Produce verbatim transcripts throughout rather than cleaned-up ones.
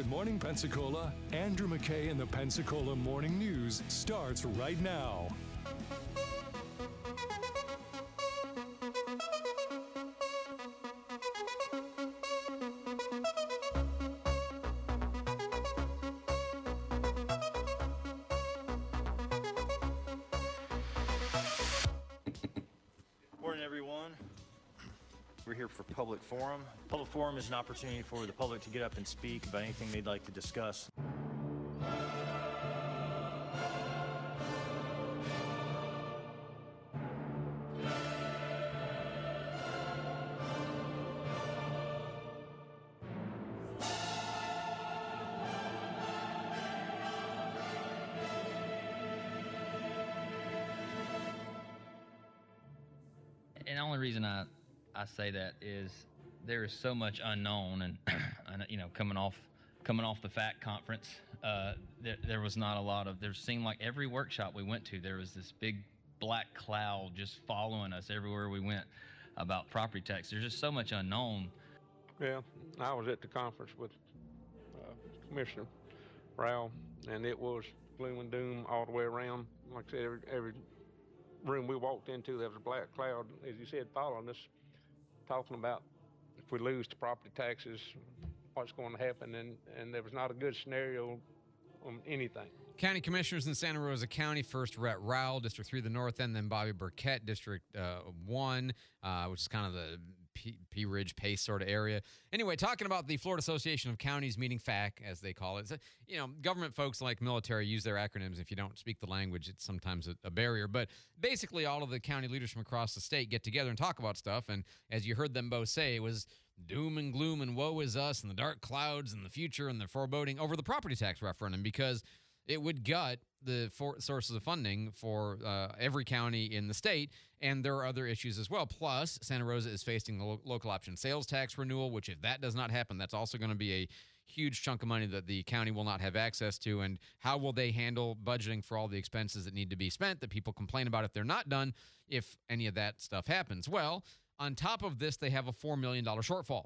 Good morning, Pensacola. Andrew McKay and the Pensacola Morning News starts right now. Morning, everyone. We're here for Public Forum. Public Forum is an opportunity for the public to get up and speak about anything they'd like to discuss. And the only reason I, I say that is there is so much unknown, and, and you know, coming off coming off the F A C conference, uh, there, there was not a lot of. There seemed like every workshop we went to, there was this big black cloud just following us everywhere we went about property tax. There's just so much unknown. Yeah, I was at the conference with uh, Commissioner Rowell, and it was gloom and doom all the way around. Like I said, every, every room we walked into, there was a black cloud, as you said, following us, talking about if we lose the property taxes, what's going to happen, and, and there was not a good scenario on anything. County commissioners in Santa Rosa County, first Rhett Rowell, District three, the north end, then Bobby Burkett, District uh, one, uh, which is kind of the P, P Ridge Pace sort of area. Anyway, talking about the Florida Association of Counties meeting, F A C, as they call it. So, you know, government folks like military use their acronyms. If you don't speak the language, it's sometimes a, a barrier. But basically, all of the county leaders from across the state get together and talk about stuff. And as you heard them both say, it was doom and gloom and woe is us and the dark clouds and the future and the foreboding over the property tax referendum, because it would gut the for sources of funding for uh, every county in the state, and there are other issues as well. Plus, Santa Rosa is facing the lo- local option sales tax renewal, which if that does not happen, that's also going to be a huge chunk of money that the county will not have access to. And how will they handle budgeting for all the expenses that need to be spent that people complain about if they're not done, if any of that stuff happens? Well, on top of this, they have a four million dollars shortfall.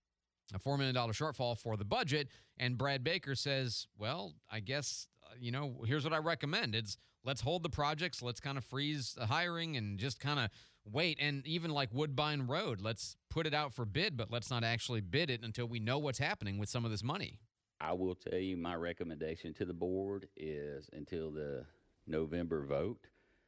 A four million dollars shortfall for the budget, and Brad Baker says, well, I guess, uh, you know, here's what I recommend. It's let's hold the projects, let's kind of freeze the hiring and just kind of wait. And even like Woodbine Road, let's put it out for bid, but let's not actually bid it until we know what's happening with some of this money. I will tell you my recommendation to the board is until the November vote,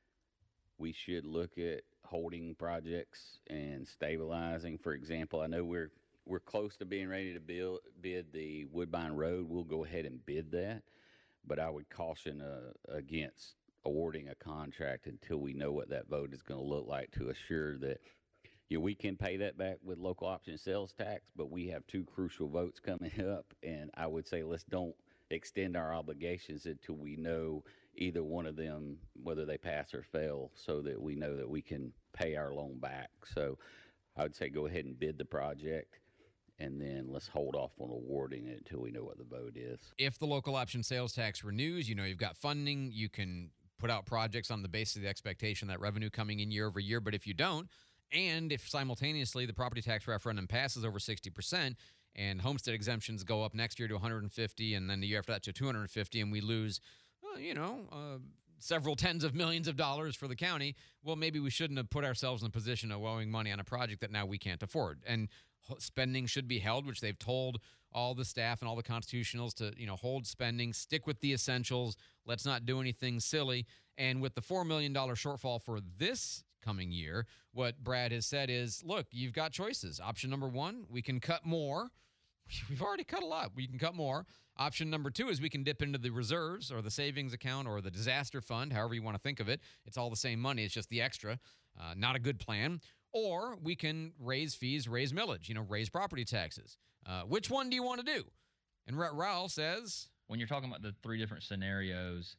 we should look at holding projects and stabilizing. For example, I know we're We're close to being ready to build, bid the Woodbine Road. We'll go ahead and bid that, but I would caution uh, against awarding a contract until we know what that vote is going to look like, to assure that, you know, we can pay that back with local option sales tax, but we have two crucial votes coming up, and I would say let's don't extend our obligations until we know either one of them, whether they pass or fail, so that we know that we can pay our loan back. So I would say go ahead and bid the project, and then let's hold off on awarding it until we know what the vote is. If the local option sales tax renews, you know you've got funding, you can put out projects on the basis of the expectation that revenue coming in year over year. But if you don't, and if simultaneously the property tax referendum passes over sixty percent and homestead exemptions go up next year to one hundred fifty, and then the year after that to two hundred fifty, and we lose, uh, you know, uh, several tens of millions of dollars for the county, well, maybe we shouldn't have put ourselves in a position of owing money on a project that now we can't afford. And spending should be held, which they've told all the staff and all the constitutionals to, you know, hold spending, stick with the essentials. Let's not do anything silly. And with the four million dollars shortfall for this coming year, what Brad has said is, look, you've got choices. Option number one, we can cut more. We've already cut a lot. We can cut more. Option number two is we can dip into the reserves or the savings account or the disaster fund, however you want to think of it. It's all the same money. It's just the extra. Uh, not a good plan. Or we can raise fees, raise millage, you know, raise property taxes. Uh, which one do you want to do? And Rhett Rowell says, When you're talking about the three different scenarios,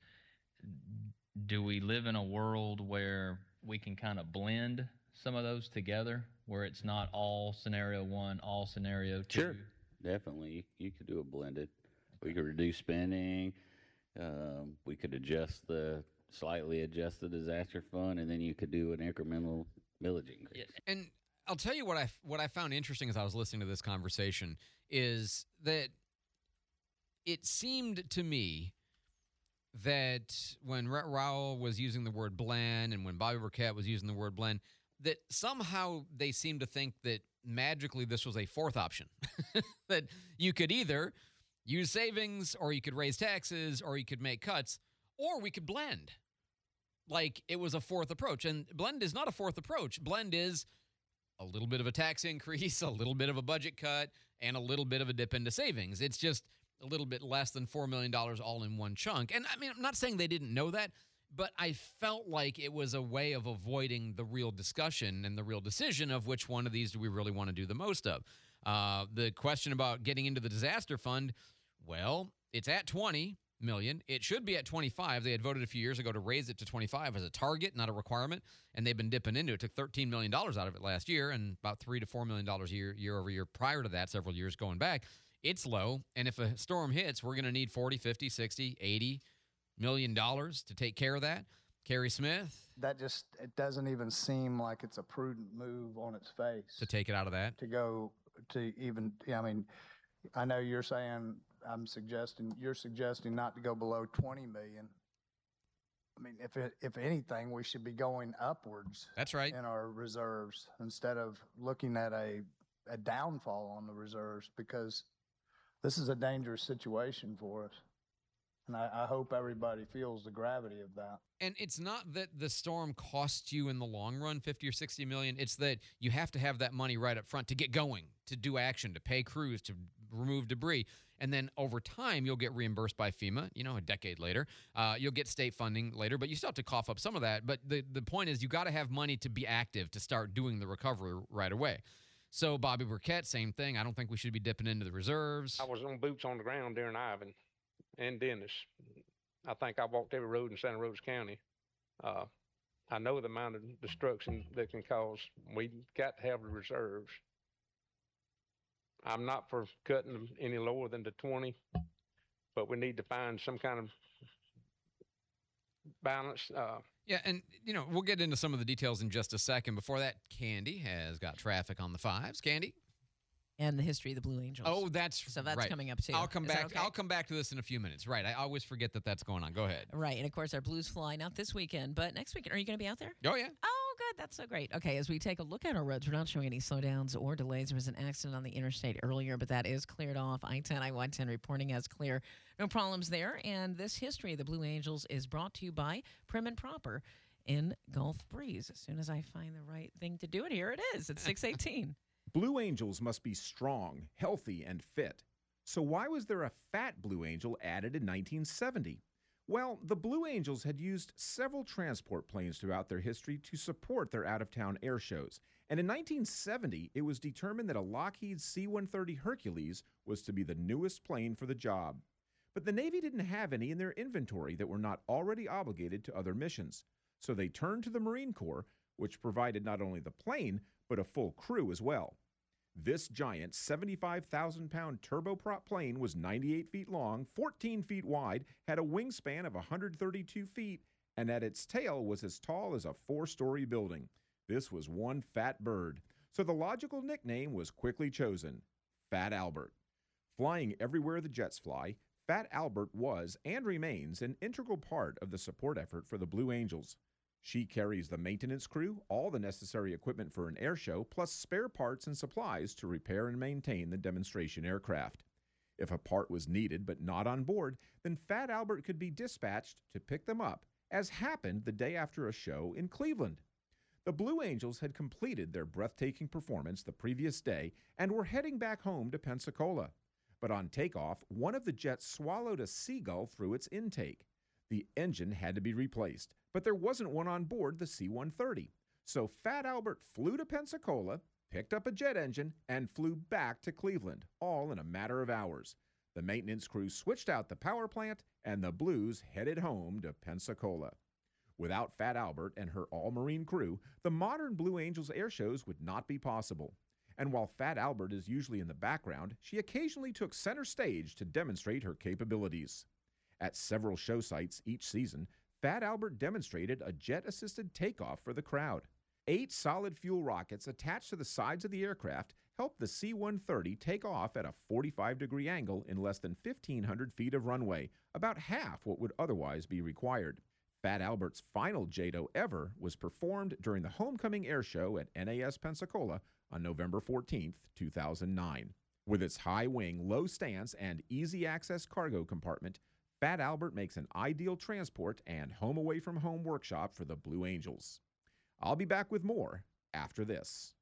do we live in a world where we can kind of blend some of those together, where it's not all scenario one, all scenario two? Sure, definitely. You, you could do a blended. Okay. We could reduce spending. Um, we could adjust the, slightly adjust the disaster fund, and then you could do an incremental millage increase. And I'll tell you what I what I found interesting as I was listening to this conversation is that it seemed to me that when Rhett Rowell was using the word blend and when Bobby Burkett was using the word blend, that somehow they seemed to think that magically this was a fourth option. That you could either use savings, or you could raise taxes, or you could make cuts, or we could blend. Like it was a fourth approach. And blend is not a fourth approach. Blend is a little bit of a tax increase, a little bit of a budget cut, and a little bit of a dip into savings. It's just a little bit less than four million dollars all in one chunk. And I mean, I'm not saying they didn't know that, but I felt like it was a way of avoiding the real discussion and the real decision of which one of these do we really want to do the most of. Uh, the question about getting into the disaster fund, well, it's at twenty million dollars. It should be at twenty-five. They had voted a few years ago to raise it to twenty-five as a target, not a requirement, and they've been dipping into it. It took thirteen million dollars out of it last year and about three to four million dollars a year, year over year prior to that, several years going back. It's low, and if a storm hits, we're going to need forty, fifty, sixty, eighty million dollars to take care of that. Kerry Smith? That just, it doesn't even seem like it's a prudent move on its face. To take it out of that? To go to even, I mean, I know you're saying, I'm suggesting, you're suggesting not to go below twenty million. I mean, if it, if anything, we should be going upwards. That's right. In our reserves instead of looking at a, a downfall on the reserves, because this is a dangerous situation for us. And I, I hope everybody feels the gravity of that. And it's not that the storm costs you in the long run fifty or sixty million. It's that you have to have that money right up front to get going, to do action, to pay crews, to remove debris. And then over time, you'll get reimbursed by FEMA, you know, a decade later. Uh, you'll get state funding later, but you still have to cough up some of that. But the, the point is you got to have money to be active, to start doing the recovery right away. So Bobby Burkett, same thing. I don't think we should be dipping into the reserves. I was on boots on the ground during Ivan and Dennis. I think I walked every road in Santa Rosa County. Uh, I know the amount of destruction that can cause. We got to have the reserves. I'm not for cutting them any lower than the twenty, but we need to find some kind of balance. Uh, Yeah, and, you know, we'll get into some of the details in just a second. Before that, Candy has got traffic on the fives. Candy? And the history of the Blue Angels. Oh, that's So that's right. coming up, too. I'll come Is that back. okay? I'll come back to this in a few minutes. Right. I always forget that that's going on. Go ahead. Right, and of course, our Blues fly not this weekend, but next weekend. Are you going to be out there? Oh, yeah. Oh, good. That's so great. Okay, as we take a look at our roads, we're not showing any slowdowns or delays. There was an accident on the interstate earlier, but that is cleared off. I ten, I one ten reporting as clear. No problems there. And this history of the Blue Angels is brought to you by Prim and Proper in Gulf Breeze. As soon as I find the right thing to do it, here it is. It's six eighteen. Blue Angels must be strong, healthy, and fit. So why was there a fat Blue Angel added in nineteen seventy? Well, the Blue Angels had used several transport planes throughout their history to support their out-of-town air shows. And in nineteen seventy, it was determined that a Lockheed C one thirty Hercules was to be the newest plane for the job. But the Navy didn't have any in their inventory that were not already obligated to other missions. So they turned to the Marine Corps, which provided not only the plane, but a full crew as well. This giant seventy-five thousand pound turboprop plane was ninety-eight feet long, fourteen feet wide, had a wingspan of one hundred thirty-two feet, and at its tail was as tall as a four-story building. This was one fat bird. So the logical nickname was quickly chosen, Fat Albert. Flying everywhere the jets fly, Fat Albert was and remains an integral part of the support effort for the Blue Angels. She carries the maintenance crew, all the necessary equipment for an air show, plus spare parts and supplies to repair and maintain the demonstration aircraft. If a part was needed but not on board, then Fat Albert could be dispatched to pick them up, as happened the day after a show in Cleveland. The Blue Angels had completed their breathtaking performance the previous day and were heading back home to Pensacola. But on takeoff, one of the jets swallowed a seagull through its intake. The engine had to be replaced, but there wasn't one on board the C one thirty. So Fat Albert flew to Pensacola, picked up a jet engine, and flew back to Cleveland, all in a matter of hours. The maintenance crew switched out the power plant, and the Blues headed home to Pensacola. Without Fat Albert and her all-Marine crew, the modern Blue Angels air shows would not be possible. And while Fat Albert is usually in the background, she occasionally took center stage to demonstrate her capabilities. At several show sites each season, Fat Albert demonstrated a jet-assisted takeoff for the crowd. Eight solid fuel rockets attached to the sides of the aircraft helped the C one thirty take off at a forty-five degree angle in less than fifteen hundred feet of runway, about half what would otherwise be required. Fat Albert's final J D O ever was performed during the Homecoming Air Show at N A S Pensacola on November fourteenth, two thousand nine. With its high wing, low stance, and easy access cargo compartment, Fat Albert makes an ideal transport and home away from home workshop for the Blue Angels. I'll be back with more after this.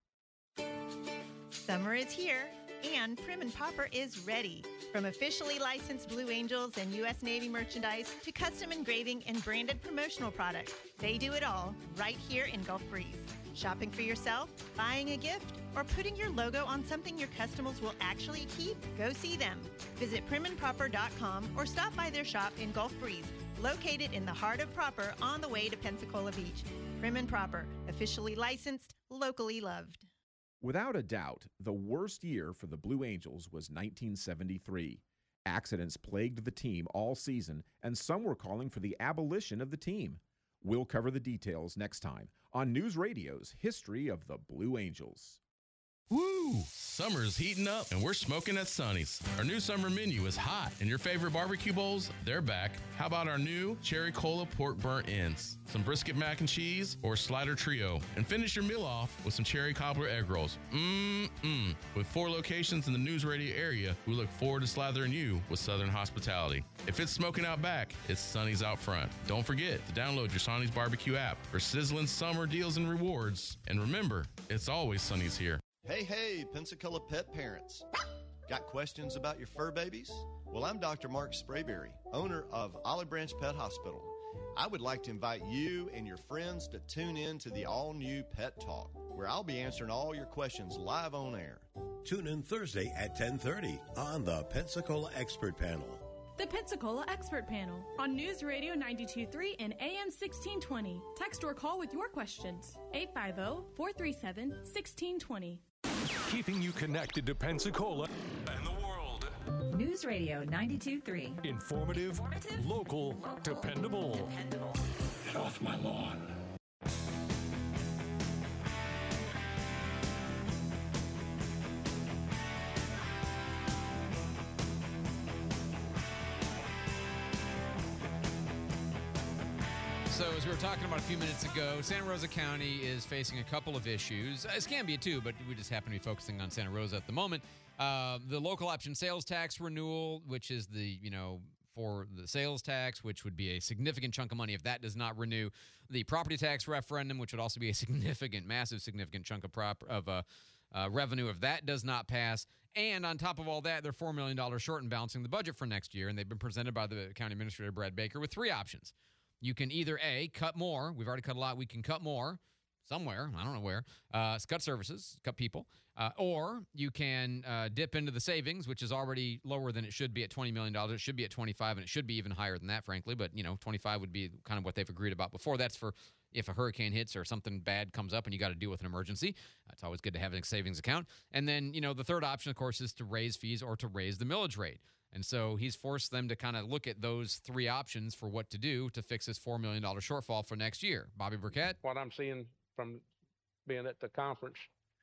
Summer is here, and Prim and Popper is ready. From officially licensed Blue Angels and U S Navy merchandise to custom engraving and branded promotional products, they do it all right here in Gulf Breeze. Shopping for yourself, buying a gift, or putting your logo on something your customers will actually keep? Go see them. Visit prim and proper dot com or stop by their shop in Gulf Breeze, located in the heart of Proper on the way to Pensacola Beach. Prim and Proper, officially licensed, locally loved. Without a doubt, the worst year for the Blue Angels was nineteen seventy-three. Accidents plagued the team all season, and some were calling for the abolition of the team. We'll cover the details next time on News Radio's History of the Blue Angels. Woo! Summer's heating up, and we're smoking at Sonny's. Our new summer menu is hot, and your favorite barbecue bowls, they're back. How about our new Cherry Cola Pork Burnt Ends, some brisket mac and cheese, or slider trio, and finish your meal off with some cherry cobbler egg rolls. Mmm-mmm. With four locations in the News Radio area, we look forward to slathering you with Southern hospitality. If it's smoking out back, it's Sonny's out front. Don't forget to download your Sonny's barbecue app for sizzling summer deals and rewards. And remember, it's always Sonny's here. Hey, hey, Pensacola pet parents. Got questions about your fur babies? Well, I'm Doctor Mark Sprayberry, owner of Olive Branch Pet Hospital. I would like to invite you and your friends to tune in to the all-new Pet Talk, where I'll be answering all your questions live on air. Tune in Thursday at ten thirty on the Pensacola Expert Panel. The Pensacola Expert Panel on News Radio ninety-two point three and A M sixteen twenty. Text or call with your questions. eight five zero, four three seven, one six two zero. Keeping you connected to Pensacola and the world. News Radio ninety-two point three. Informative, Informative local, local, dependable. dependable. Get off my lawn. So, as we were talking about a few minutes ago, Santa Rosa County is facing a couple of issues. Escambia, too, but we just happen to be focusing on Santa Rosa at the moment. Uh, the local option sales tax renewal, which is the, you know, for the sales tax, which would be a significant chunk of money if that does not renew. The property tax referendum, which would also be a significant, massive, significant chunk of prop of uh, uh, revenue if that does not pass. And on top of all that, they're four million dollars short in balancing the budget for next year, and they've been presented by the County Administrator, Brad Baker, with three options. You can either, A, cut more. We've already cut a lot. We can cut more somewhere. I don't know where. Uh, cut services, cut people. Uh, or you can uh, dip into the savings, which is already lower than it should be at twenty million dollars. It should be at twenty-five, and it should be even higher than that, frankly. But, you know, twenty-five would be kind of what they've agreed about before. That's for if a hurricane hits or something bad comes up and you got to deal with an emergency. Uh, it's always good to have a savings account. And then, you know, the third option, of course, is to raise fees or to raise the millage rate. And so he's forced them to kind of look at those three options for what to do to fix this four million dollars shortfall for next year. Bobby Burkett? What I'm seeing from being at the conference,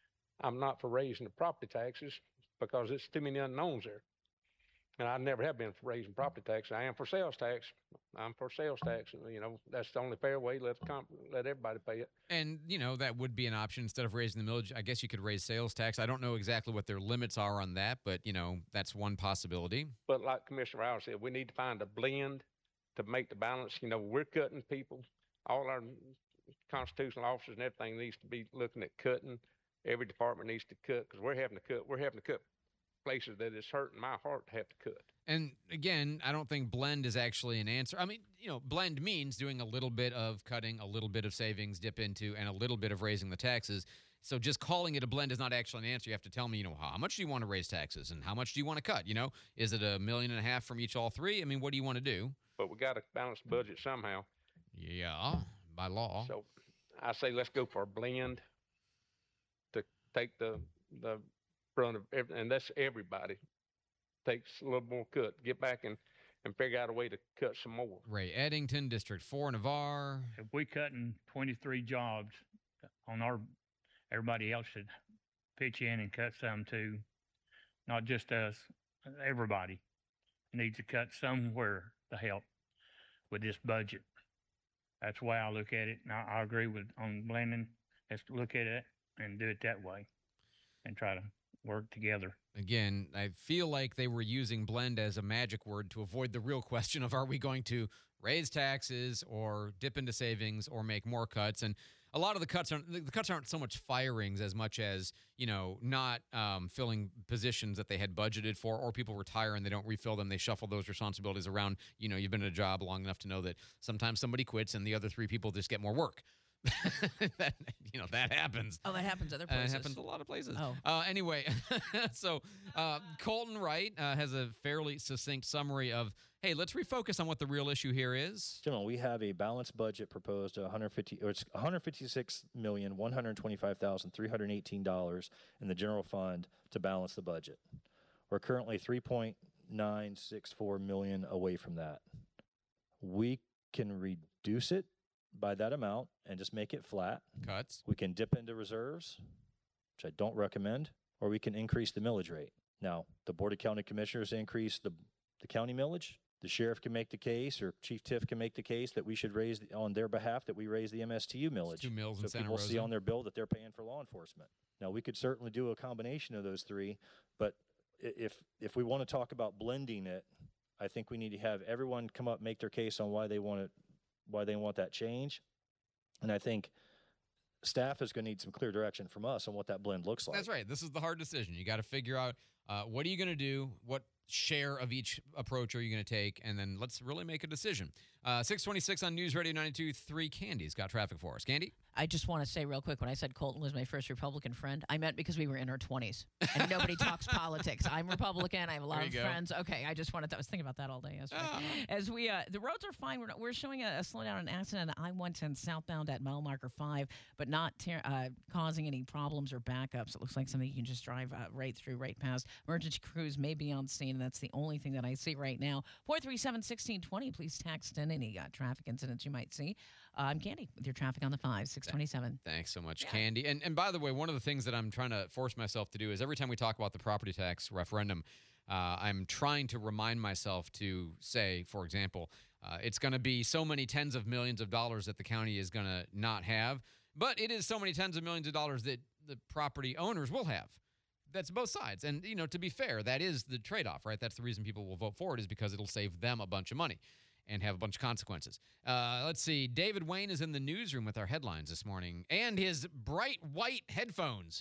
I'm not for raising the property taxes because it's too many unknowns there. And I never have been for raising property tax. I am for sales tax. I'm for sales tax. You know, that's the only fair way. Let the comp- let everybody pay it. And, you know, that would be an option. Instead of raising the millage, I guess you could raise sales tax. I don't know exactly what their limits are on that, but, you know, that's one possibility. But like Commissioner Rowell said, we need to find a blend to make the balance. You know, we're cutting people. All our constitutional officers and everything needs to be looking at cutting. Every department needs to cut because we're having to cut. We're having to cut places that it's hurting my heart to have to cut. And again, I don't think blend is actually an answer. I mean, you know, blend means doing a little bit of cutting, a little bit of savings, dip into, and a little bit of raising the taxes. So just calling it a blend is not actually an answer. You have to tell me, you know, how much do you want to raise taxes and how much do you want to cut? You know, is it a million and a half from each all three? I mean, what do you want to do? But we got to balance the budget somehow. Yeah, by law. So I say let's go for a blend to take the the front of everything, and that's everybody. Takes a little more cut. Get back and, and figure out a way to cut some more. Ray Eddington, District four, Navarre. If we cutting twenty-three jobs on our, everybody else should pitch in and cut some too. Not just us, everybody needs to cut somewhere to help with this budget. That's the way I look at it. And I, I agree with on blending. Let's look at it and do it that way and try to work together. Again, I feel like they were using blend as a magic word to avoid the real question of are we going to raise taxes or dip into savings or make more cuts. And a lot of the cuts aren't the cuts aren't so much firings as much as, you know, not um, filling positions that they had budgeted for, or people retire and they don't refill them. They shuffle those responsibilities around. You know, you've been in a job long enough to know that sometimes somebody quits and the other three people just get more work. that, you know, that happens. Oh, that happens other Uh, places. it happens a lot of places. Oh. Uh, anyway, so uh, Colton Wright uh, has a fairly succinct summary of, hey, let's refocus on what the real issue here is. Gentlemen, we have a balanced budget proposed of one hundred fifty, or it's one hundred fifty-six million one hundred twenty-five thousand three hundred eighteen dollars in the general fund to balance the budget. We're currently three point nine six four million away from that. We can reduce it by that amount and just make it flat. Cuts. We can dip into reserves, which I don't recommend, or we can increase the millage rate. Now, the Board of County Commissioners increase the, the county millage. The sheriff can make the case, or Chief Tiff can make the case that we should raise, the, on their behalf, that we raise the M S T U millage. Two mills so in Santa people Rosa. see on their bill that they're paying for law enforcement. Now, we could certainly do a combination of those three, but i- if if we want to talk about blending it, I think we need to have everyone come up, make their case on why they want it, why they want that change. And I think staff is going to need some clear direction from us on what that blend looks like. That's right. This is the hard decision. You got to figure out uh, what are you going to do, what share of each approach are you going to take, and then let's really make a decision. Uh, six twenty-six on News Radio ninety-two point three. Candy's got traffic for us. Candy? I just want to say real quick, when I said Colton was my first Republican friend, I meant because we were in our twenties and nobody talks politics. I'm Republican. I have a lot There of you go. friends. Okay, I just wanted to, I was thinking about that all day yesterday. Ah. As we, uh, the roads are fine. We're, not, we're showing a, a slowdown, an accident on I one ten southbound at mile marker five, but not ter- uh, causing any problems or backups. It looks like something you can just drive uh, right through, right past. Emergency crews may be on scene, and that's the only thing that I see right now. four three seven, one six two zero. Please text in any uh, traffic incidents you might see. Uh, I'm Candy with your traffic on the five, six twenty-seven. Thanks so much, Candy. And and by the way, one of the things that I'm trying to force myself to do is every time we talk about the property tax referendum, uh, I'm trying to remind myself to say, for example, uh, it's going to be so many tens of millions of dollars that the county is going to not have, but it is so many tens of millions of dollars that the property owners will have. That's both sides. And, you know, to be fair, that is the trade-off, right? That's the reason people will vote for it, is because it'll save them a bunch of money and have a bunch of consequences. Uh, let's see. David Wayne is in the newsroom with our headlines this morning and his bright white headphones.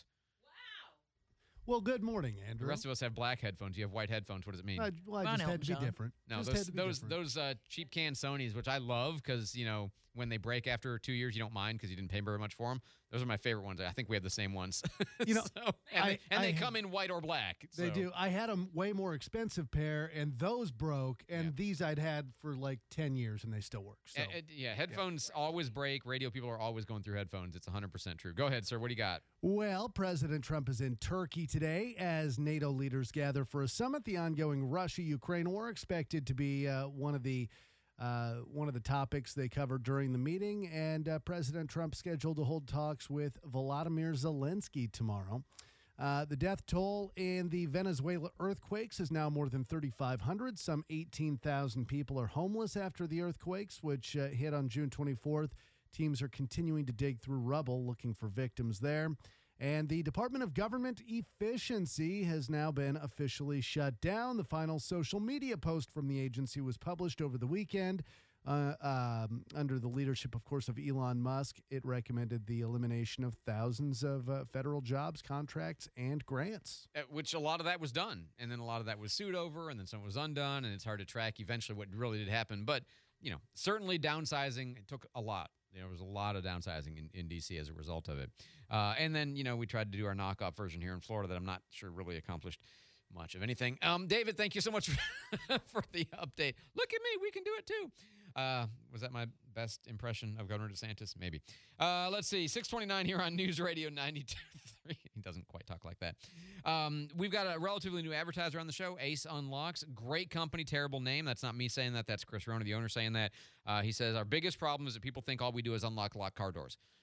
Well, good morning, Andrew. The rest of us have black headphones. You have white headphones. What does it mean? I, well, I Come on, just had to be Elton John. different. No, Just those had to be those different. those uh, cheap can Sonys, which I love because, you know, when they break after two years, you don't mind because you didn't pay very much for them. Those are my favorite ones. I think we have the same ones. You know, So- and I- they, and I they ha- come in white or black. They so- do. I had a way more expensive pair, and those broke, and these I'd had for like ten years, and they still work. So. Uh, uh, yeah, headphones always break. Radio people are always going through headphones. It's one hundred percent true. Go ahead, sir. What do you got? Well, President Trump is in Turkey today as NATO leaders gather for a summit. The ongoing Russia-Ukraine war expected to be uh, one of the uh, one of the topics they covered during the meeting, and uh, President Trump scheduled to hold talks with Volodymyr Zelensky tomorrow. Uh, the death toll in the Venezuela earthquakes is now more than thirty-five hundred. Some eighteen thousand people are homeless after the earthquakes, which uh, hit on June twenty-fourth. Teams are continuing to dig through rubble looking for victims there. And the Department of Government Efficiency has now been officially shut down. The final social media post from the agency was published over the weekend. Uh, um, under the leadership, of course, of Elon Musk, it recommended the elimination of thousands of uh, federal jobs, contracts, and grants. Uh, which a lot of that was done, and then a lot of that was sued over, and then some was undone, and it's hard to track eventually what really did happen. But, you know, certainly downsizing, it took a lot. There was a lot of downsizing in, in D C as a result of it. Uh, and then, you know, we tried to do our knockoff version here in Florida that I'm not sure really accomplished much of anything. Um, David, thank you so much for, for the update. Look at me. We can do it, too. Uh, was that my best impression of Governor DeSantis? Maybe. Uh, let's see. six twenty-nine here on News Radio ninety-two point three. He doesn't quite talk like that. Um, we've got a relatively new advertiser on the show, Ace Unlocks. Great company, terrible name. That's not me saying that. That's Chris Rona, the owner, saying that. Uh, he says, our biggest problem is that people think all we do is unlock locked car doors.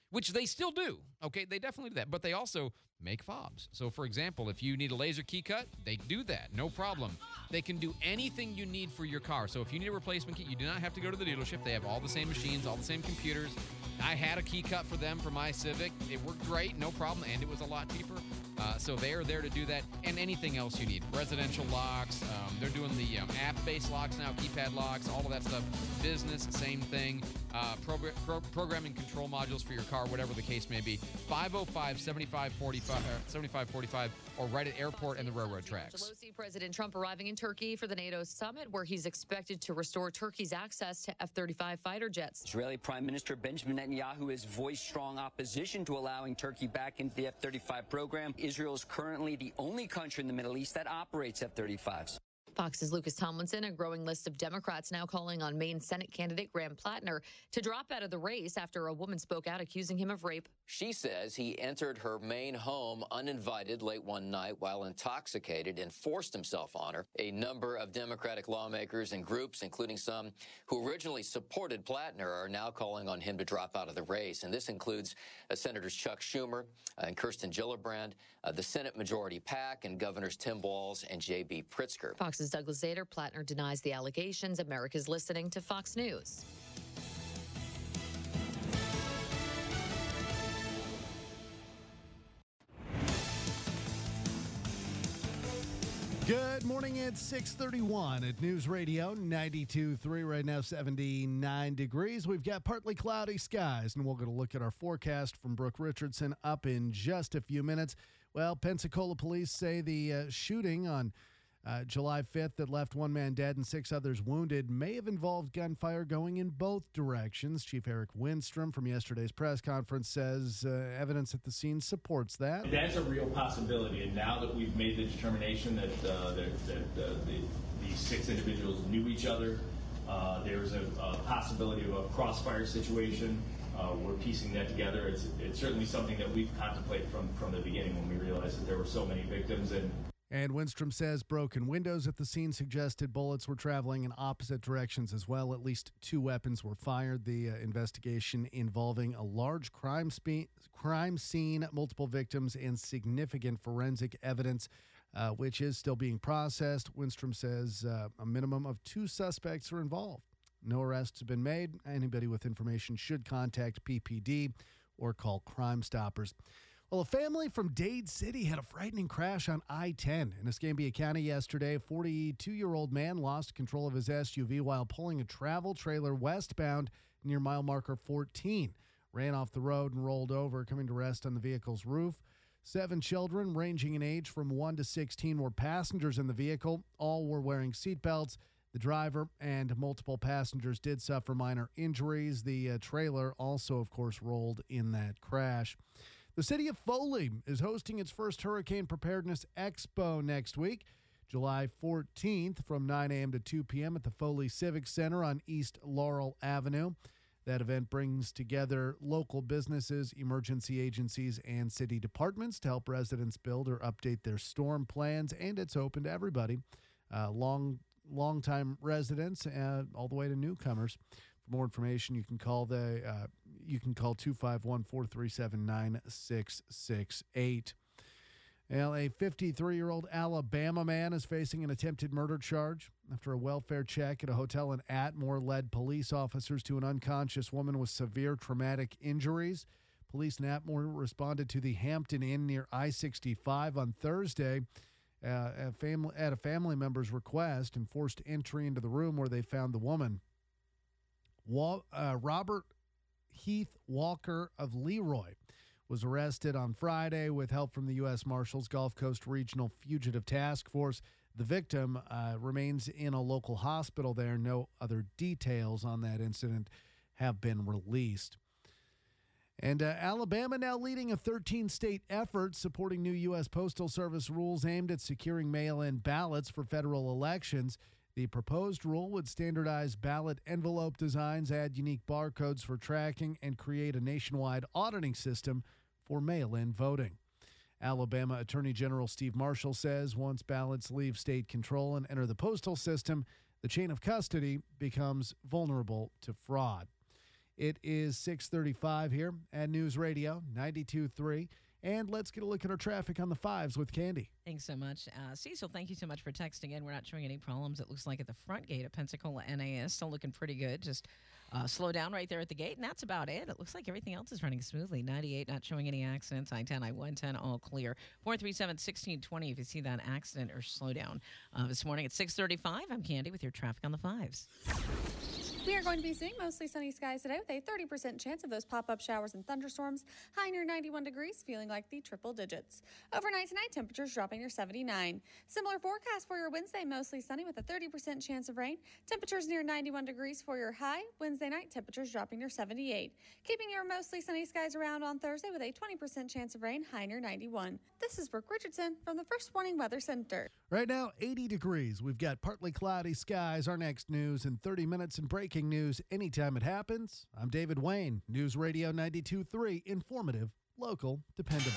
which they still do. Okay, they definitely do that. But they also make fobs. So, for example, if you need a laser key cut, they do that. No problem. They can do anything you need for your car. So if you need a replacement key, you do not have to go to the dealership. They have all the same machines, all the same computers. I had a key cut for them for my Civic. It worked great, no problem, and it was a lot cheaper. Uh, so they are there to do that, and anything else you need. Residential locks. Um, they're doing the um, app-based locks now, keypad locks, all of that stuff. Business, same thing. Uh, progr- pro- programming control modules for your car, whatever the case may be. five oh five, seventy-five forty-five, uh, seventy-five forty-five, or right at airport and the railroad tracks. Pelosi, President Trump arriving in Turkey for the NATO summit, where he's expected to restore Turkey's access to F thirty-five fighter jets. Israeli Prime Minister Benjamin Netanyahu has voiced strong opposition to allowing Turkey back into the F thirty-five program. Israel is currently the only country in the Middle East that operates F thirty-fives. Fox's Lucas Tomlinson, a growing list of Democrats now calling on Maine Senate candidate Graham Plattner to drop out of the race after a woman spoke out accusing him of rape. She says he entered her Maine home uninvited late one night while intoxicated and forced himself on her. A number of Democratic lawmakers and groups, including some who originally supported Plattner, are now calling on him to drop out of the race. And this includes uh, Senators Chuck Schumer uh, and Kirsten Gillibrand, uh, the Senate Majority PAC, and Governors Tim Walz and J B Pritzker. Fox's Douglas Zader. Plattner denies the allegations. America's listening to Fox News. Good morning. It's six thirty-one at News Radio ninety-two point three. Right now, seventy-nine degrees. We've got partly cloudy skies, and we're going to look at our forecast from Brooke Richardson up in just a few minutes. Well, Pensacola police say the uh, shooting on Uh, July fifth that left one man dead and six others wounded may have involved gunfire going in both directions. Chief Eric Winstrom from yesterday's press conference says uh, evidence at the scene supports that. That's a real possibility, and now that we've made the determination that, uh, that, that uh, the, these six individuals knew each other, uh, there's a, a possibility of a crossfire situation. Uh, we're piecing that together. It's, it's certainly something that we've contemplated from, from the beginning when we realized that there were so many victims. And And Winstrom says broken windows at the scene suggested bullets were traveling in opposite directions as well. At least two weapons were fired. The uh, investigation involving a large crime, spe- crime scene, multiple victims, and significant forensic evidence, uh, which is still being processed. Winstrom says uh, a minimum of two suspects are involved. No arrests have been made. Anybody with information should contact P P D or call Crime Stoppers. Well, a family from Dade City had a frightening crash on I ten in Escambia County yesterday. A forty-two-year-old man lost control of his S U V while pulling a travel trailer westbound near mile marker fourteen. Ran off the road and rolled over, coming to rest on the vehicle's roof. Seven children, ranging in age from one to sixteen, were passengers in the vehicle. All were wearing seatbelts. The driver and multiple passengers did suffer minor injuries. The uh, trailer also, of course, rolled in that crash. The city of Foley is hosting its first Hurricane Preparedness Expo next week, July fourteenth from nine a.m. to two p.m. at the Foley Civic Center on East Laurel Avenue. That event brings together local businesses, emergency agencies, and city departments to help residents build or update their storm plans, and it's open to everybody, uh, long, long-time residents uh, all the way to newcomers. For more information, you can call the uh, you can call two five one, four three seven, nine six six eight. Well, a fifty-three-year-old Alabama man is facing an attempted murder charge after a welfare check at a hotel in Atmore led police officers to an unconscious woman with severe traumatic injuries. Police in Atmore responded to the Hampton Inn near I sixty-five on Thursday uh, a family, at a family member's request and forced entry into the room where they found the woman. Wa- uh, Robert Heath Walker of Leroy was arrested on Friday with help from the U S Marshals Gulf Coast Regional Fugitive Task Force. The victim uh, remains in a local hospital there. No other details on that incident have been released. And uh, Alabama now leading a thirteen-state effort supporting new U S Postal Service rules aimed at securing mail-in ballots for federal elections. The proposed rule would standardize ballot envelope designs, add unique barcodes for tracking, and create a nationwide auditing system for mail-in voting. Alabama Attorney General Steve Marshall says once ballots leave state control and enter the postal system, the chain of custody becomes vulnerable to fraud. It is six thirty-five here at News Radio ninety-two point three. And let's get a look at our traffic on the fives with Candy. Thanks so much. Uh, Cecil, thank you so much for texting in. We're not showing any problems. It looks like at the front gate of Pensacola N A S, still looking pretty good. Just uh, slow down right there at the gate, and that's about it. It looks like everything else is running smoothly. ninety-eight, not showing any accidents. I ten, I one ten, all clear. four three seven, one six two zero if you see that accident or slowdown. Uh, this morning at six thirty-five, I'm Candy with your traffic on the fives. We are going to be seeing mostly sunny skies today with a thirty percent chance of those pop-up showers and thunderstorms. High near ninety-one degrees, feeling like the triple digits. Overnight tonight, temperatures dropping near seventy-nine. Similar forecast for your Wednesday, mostly sunny with a thirty percent chance of rain. Temperatures near ninety-one degrees for your high. Wednesday night, temperatures dropping near seventy-eight. Keeping your mostly sunny skies around on Thursday with a twenty percent chance of rain, high near ninety-one. This is Brooke Richardson from the First Warning Weather Center. Right now, eighty degrees. We've got partly cloudy skies. Our next news in thirty minutes and breaking news anytime it happens. I'm David Wayne, News Radio ninety-two point three, informative, local, dependable.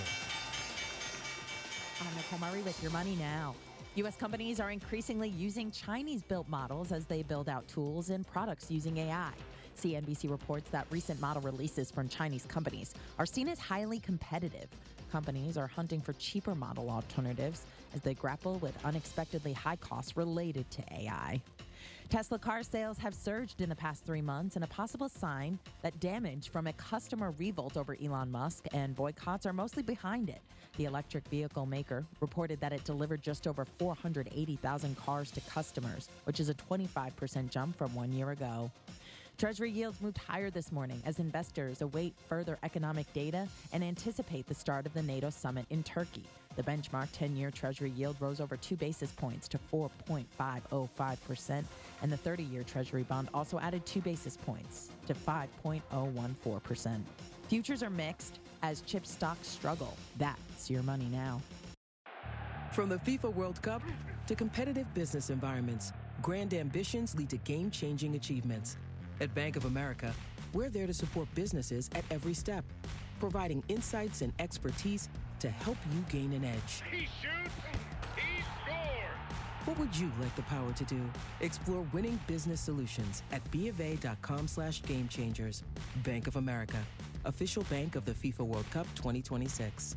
I'm Nicole Murray with Your Money Now. U S companies are increasingly using Chinese-built models as they build out tools and products using A I. C N B C reports that recent model releases from Chinese companies are seen as highly competitive. Companies are hunting for cheaper model alternatives as they grapple with unexpectedly high costs related to A I. Tesla car sales have surged in the past three months in a possible sign that damage from a customer revolt over Elon Musk and boycotts are mostly behind it. The electric vehicle maker reported that it delivered just over four hundred eighty thousand cars to customers, which is a twenty-five percent jump from one year ago. Treasury yields moved higher this morning as investors await further economic data and anticipate the start of the NATO summit in Turkey. The benchmark ten-year Treasury yield rose over two basis points to four point five oh five percent, and the thirty-year Treasury bond also added two basis points to five point oh one four percent. Futures are mixed as chip stocks struggle. That's Your Money Now. From the FIFA World Cup to competitive business environments, grand ambitions lead to game-changing achievements. At Bank of America, we're there to support businesses at every step, providing insights and expertise to help you gain an edge. He shoots, he scores! What would you like the power to do? Explore winning business solutions at BofA.com slash game changers. Bank of America, official bank of the FIFA World Cup twenty twenty-six.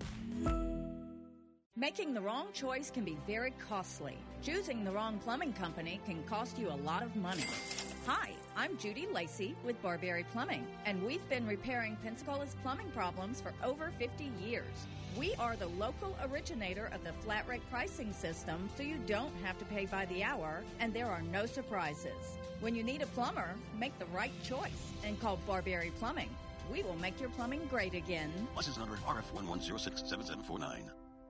Making the wrong choice can be very costly. Choosing the wrong plumbing company can cost you a lot of money. Hi, I'm Judy Lacey with Barberry Plumbing, and we've been repairing Pensacola's plumbing problems for over fifty years. We are the local originator of the flat rate pricing system, so you don't have to pay by the hour, and there are no surprises. When you need a plumber, make the right choice and call Barberry Plumbing. We will make your plumbing great again. License number R F one one zero six seven seven four nine.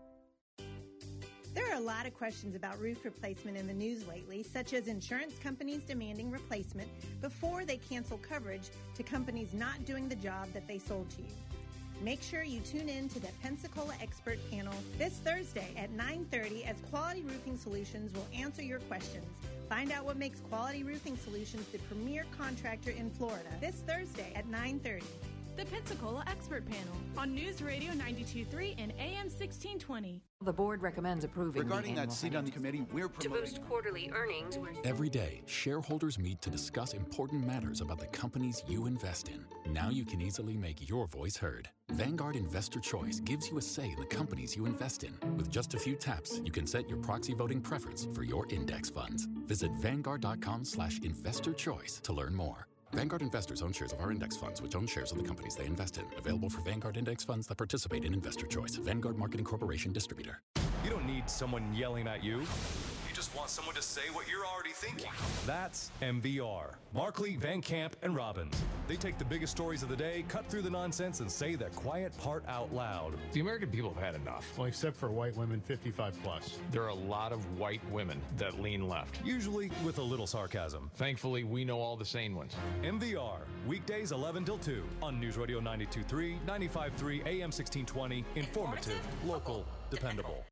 There are a lot of questions about roof replacement in the news lately, such as insurance companies demanding replacement before they cancel coverage to companies not doing the job that they sold to you. Make sure you tune in to the Pensacola Expert Panel this Thursday at nine thirty as Quality Roofing Solutions will answer your questions. Find out what makes Quality Roofing Solutions the premier contractor in Florida this Thursday at nine thirty. The Pensacola Expert Panel on News Radio ninety-two point three and A M sixteen twenty. The board recommends approving Regarding the that seat on the committee, we're promoting... To boost quarterly earnings... Every day, shareholders meet to discuss important matters about the companies you invest in. Now you can easily make your voice heard. Vanguard Investor Choice gives you a say in the companies you invest in. With just a few taps, you can set your proxy voting preference for your index funds. Visit Vanguard.com slash investor choice to learn more. Vanguard investors own shares of our index funds, which own shares of the companies they invest in. Available for Vanguard index funds that participate in Investor Choice. Vanguard Marketing Corporation Distributor. You don't need someone yelling at you. You just want someone to say what you're already thinking. That's M V R. Markley, Van Camp, and Robbins. They take the biggest stories of the day, cut through the nonsense, and say the quiet part out loud. The American people have had enough. Well, except for white women fifty-five plus. There are a lot of white women that lean left. Usually with a little sarcasm. Thankfully, we know all the sane ones. M V R, weekdays eleven till two on News Radio ninety-two point three, ninety-five point three, A M sixteen twenty. Informative, local, dependable.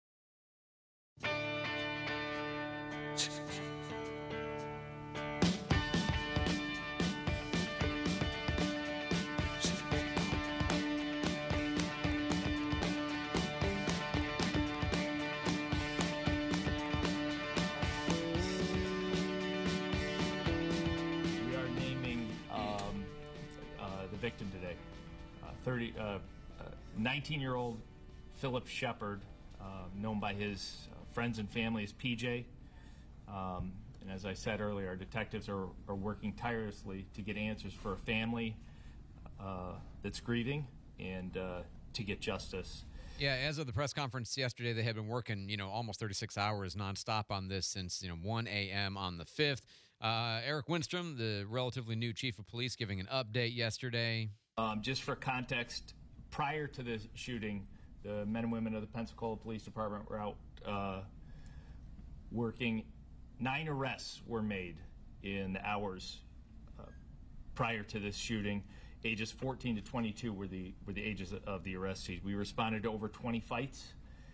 victim today. Uh, thirty, uh, uh, nineteen-year-old Philip Shepard, uh, known by his uh, friends and family as P J. Um, and as I said earlier, our detectives are, are working tirelessly to get answers for a family uh, that's grieving and uh, to get justice. Yeah, as of the press conference yesterday, they had been working, you know, almost thirty-six hours nonstop on this since, you know, one a.m. on the fifth. Uh, Eric Winstrom, the relatively new chief of police, giving an update yesterday. Um, just for context, prior to the shooting, the men and women of the Pensacola Police Department were out uh, working. Nine arrests were made in the hours uh, prior to this shooting. Ages fourteen to twenty-two were the were the ages of the arrestees. We responded to over twenty fights.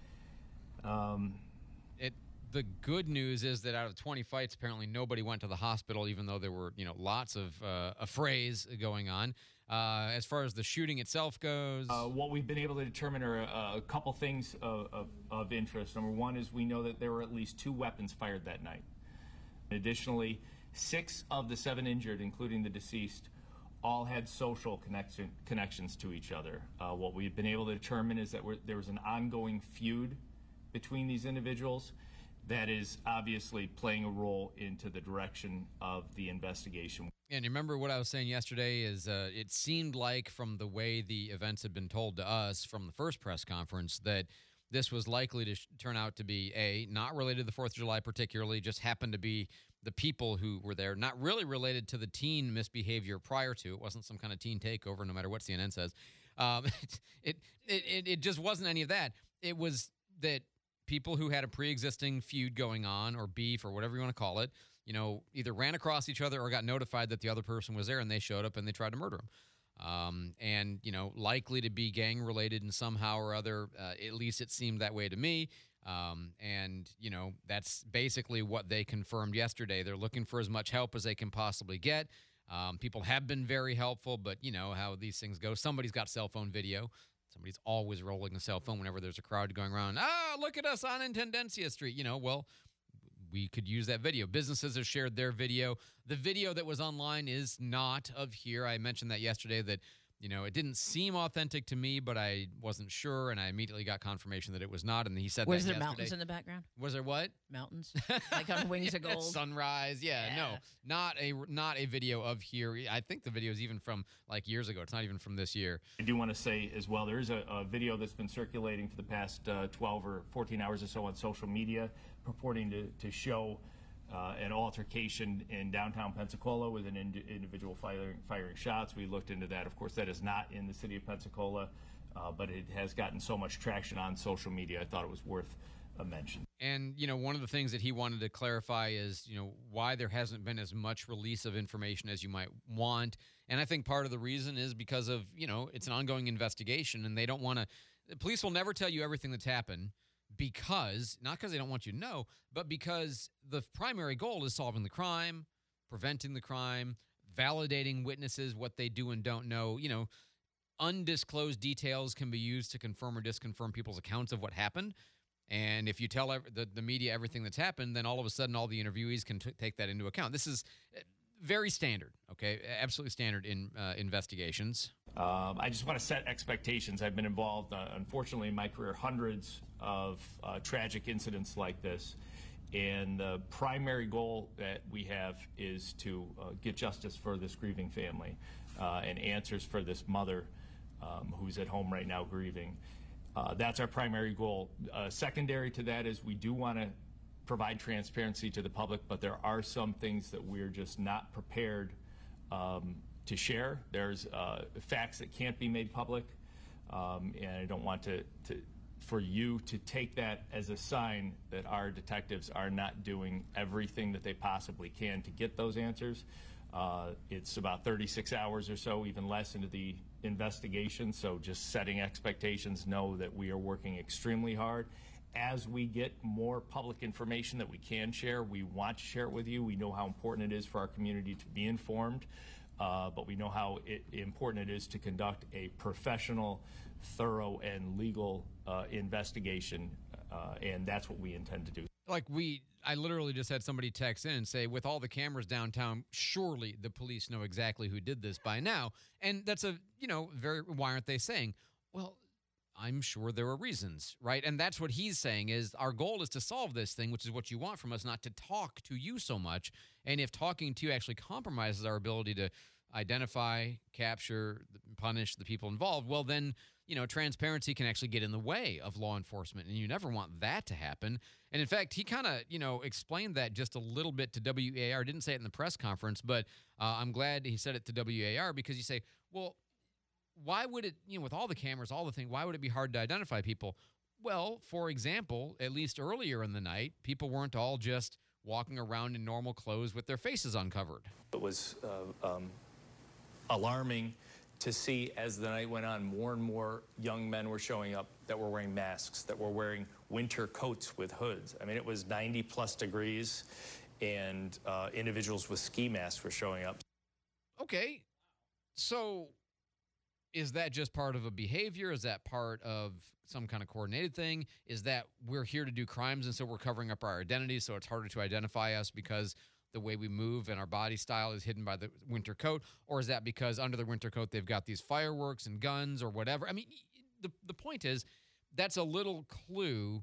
Um, it the good news is that out of twenty fights, apparently nobody went to the hospital, even though there were, you know, lots of uh, affrays going on. Uh, as far as the shooting itself goes, uh, what we've been able to determine are a, a couple things of, of, of interest. Number one is we know that there were at least two weapons fired that night. Additionally, six of the seven injured, including the deceased, all had social connection, connections to each other. Uh, what we've been able to determine is that we're, there was an ongoing feud between these individuals that is obviously playing a role into the direction of the investigation. And you remember what I was saying yesterday is uh, it seemed like from the way the events had been told to us from the first press conference that this was likely to sh- turn out to be, A, not related to the fourth of July particularly, just happened to be the people who were there, not really related to the teen misbehavior prior to. It wasn't some kind of teen takeover, no matter what C N N says. Um, it, it, it, it just wasn't any of that. It was that people who had a pre-existing feud going on or beef or whatever you want to call it, you know, either ran across each other or got notified that the other person was there and they showed up and they tried to murder him. Um, and, you know, likely to be gang-related in somehow or other. Uh, at least it seemed that way to me. Um, and, you know, that's basically what they confirmed yesterday. They're looking for as much help as they can possibly get. Um, people have been very helpful, but you know how these things go. Somebody's got cell phone video. Somebody's always rolling a cell phone whenever there's a crowd going around. Ah, look at us on Intendencia Street. You know, well, we could use that video. Businesses have shared their video. The video that was online is not of here. I mentioned that yesterday that, you know, it didn't seem authentic to me, but I wasn't sure, and I immediately got confirmation that it was not, and he said Was that there yesterday. mountains in the background? Was there what? Mountains? Like on Wings yeah, of Gold? Sunrise. Yeah, Yeah. no. Not a not a video of here. I think the video is even from, like, years ago. It's not even from this year. I do want to say as well, there is a, a video that's been circulating for the past uh, twelve or fourteen hours or so on social media purporting to, to show uh, an altercation in downtown Pensacola with an ind- individual firing, firing shots. We looked into that. Of course, that is not in the city of Pensacola, uh, but it has gotten so much traction on social media, I thought it was worth a mention. And, you know, one of the things that he wanted to clarify is, you know, why there hasn't been as much release of information as you might want. And I think part of the reason is because of, you know, it's an ongoing investigation and they don't want to, the police will never tell you everything that's happened because, not because they don't want you to know, but because the primary goal is solving the crime, preventing the crime, validating witnesses, what they do and don't know. You know, undisclosed details can be used to confirm or disconfirm people's accounts of what happened. And if you tell ev- the, the media everything that's happened, then all of a sudden all the interviewees can t- take that into account. This is very standard, okay? Absolutely standard in uh, investigations. Um, I just want to set expectations. I've been involved, uh, unfortunately, in my career, hundreds of uh, tragic incidents like this. And the primary goal that we have is to uh, get justice for this grieving family uh, and answers for this mother um, who's at home right now grieving. Uh, that's our primary goal. Uh, secondary to that is we do want to provide transparency to the public, but there are some things that we're just not prepared um, to share. There's uh, facts that can't be made public, um, and I don't want to, to for you to take that as a sign that our detectives are not doing everything that they possibly can to get those answers. Uh, it's about thirty-six hours or so, even less, into the investigation, so just setting expectations, know that we are working extremely hard. As we get more public information that we can share, we want to share it with you. We know how important it is for our community to be informed, uh, but we know how it, important it is to conduct a professional, thorough, and legal uh, investigation, uh, and that's what we intend to do. Like we, I literally just had somebody text in and say, with all the cameras downtown, surely the police know exactly who did this by now. And that's a, you know, very, why aren't they saying? Well, I'm sure there are reasons, right? And that's what he's saying is our goal is to solve this thing, which is what you want from us, not to talk to you so much. And if talking to you actually compromises our ability to identify, capture, punish the people involved, well, then, you know, transparency can actually get in the way of law enforcement, and you never want that to happen. And in fact, he kind of, you know, explained that just a little bit to W A R. Didn't say it in the press conference, but uh, I'm glad he said it to W A R because you say, well, why would it, you know, with all the cameras, all the thing, why would it be hard to identify people? Well, for example, at least earlier in the night, people weren't all just walking around in normal clothes with their faces uncovered. It was uh, um, alarming to see as the night went on, more and more young men were showing up that were wearing masks, that were wearing winter coats with hoods. I mean, it was ninety plus degrees, and uh, individuals with ski masks were showing up. Okay, so is that just part of a behavior? Is that part of some kind of coordinated thing? Is that we're here to do crimes, and so we're covering up our identities, so it's harder to identify us because the way we move and our body style is hidden by the winter coat? Or is that because under the winter coat they've got these fireworks and guns or whatever? I mean, the, the point is that's a little clue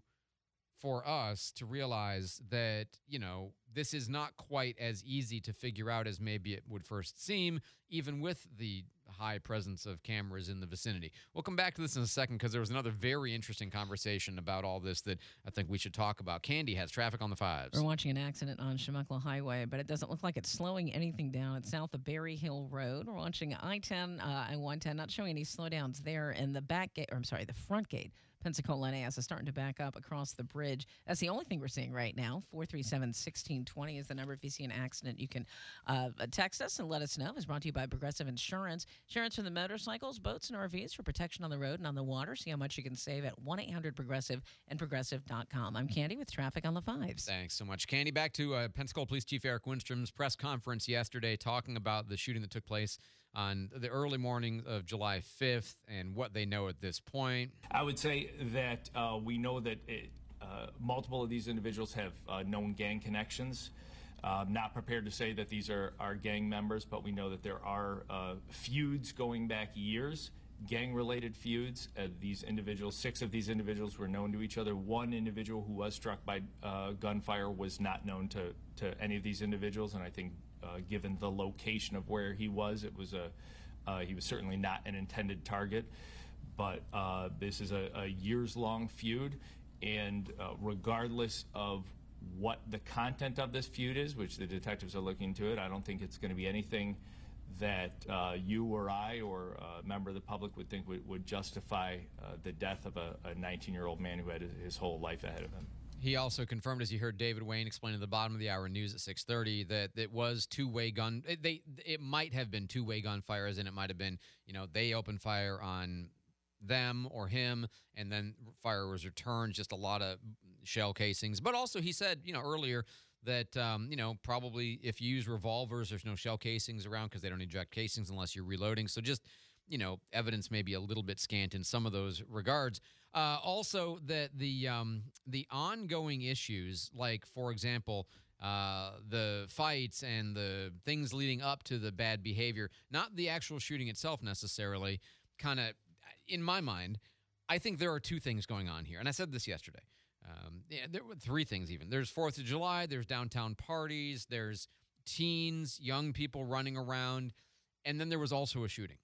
for us to realize that, you know, this is not quite as easy to figure out as maybe it would first seem, even with the high presence of cameras in the vicinity. We'll come back to this in a second because there was another very interesting conversation about all this that I think we should talk about. Candy has traffic on the fives. We're watching an accident on Chemekla Highway, but it doesn't look like it's slowing anything down. It's south of Berry Hill Road. We're watching I ten uh, and one ten, not showing any slowdowns there. And the back gate, or I'm sorry, the front gate, Pensacola N A S is starting to back up across the bridge. That's the only thing we're seeing right now. four three seven, one six two zero is the number. If you see an accident, you can uh, text us and let us know. It's brought to you by Progressive Insurance. Insurance for the motorcycles, boats, and R Vs for protection on the road and on the water. See how much you can save at one eight hundred progressive and progressive dot com. I'm Candy with traffic on the fives. Thanks so much, Candy. Back to uh, Pensacola Police Chief Eric Winstrom's press conference yesterday talking about the shooting that took place on the early morning of July fifth and what they know at this point. I would say that uh, we know that it, uh, multiple of these individuals have uh, known gang connections. Uh, not prepared to say that these are, are gang members, but we know that there are uh, feuds going back years, gang-related feuds. Uh, these individuals, six of these individuals were known to each other. One individual who was struck by uh, gunfire was not known to, to any of these individuals, and I think Uh, given the location of where he was, it was a uh, he was certainly not an intended target. But uh, this is a, a years-long feud, and uh, regardless of what the content of this feud is, which the detectives are looking into it, I don't think it's going to be anything that uh, you or I or a member of the public would think would, would justify uh, the death of a nineteen-year-old man who had his whole life ahead of him. He also confirmed, as you heard David Wayne explain at the bottom of the hour news at six thirty, that it was two-way gun. It, they, it might have been two-way gunfire, as in it might have been, you know, they opened fire on them or him, and then fire was returned, just a lot of shell casings. But also he said, you know, earlier that, um, you know, probably if you use revolvers, there's no shell casings around because they don't eject casings unless you're reloading. So just, you know, evidence may be a little bit scant in some of those regards. Uh, also, that the um, the ongoing issues, like, for example, uh, the fights and the things leading up to the bad behavior, not the actual shooting itself necessarily, kind of, in my mind, I think there are two things going on here. And I said this yesterday. Um, yeah, there were three things even. There's fourth of July, there's downtown parties, there's teens, young people running around, and then there was also a shooting.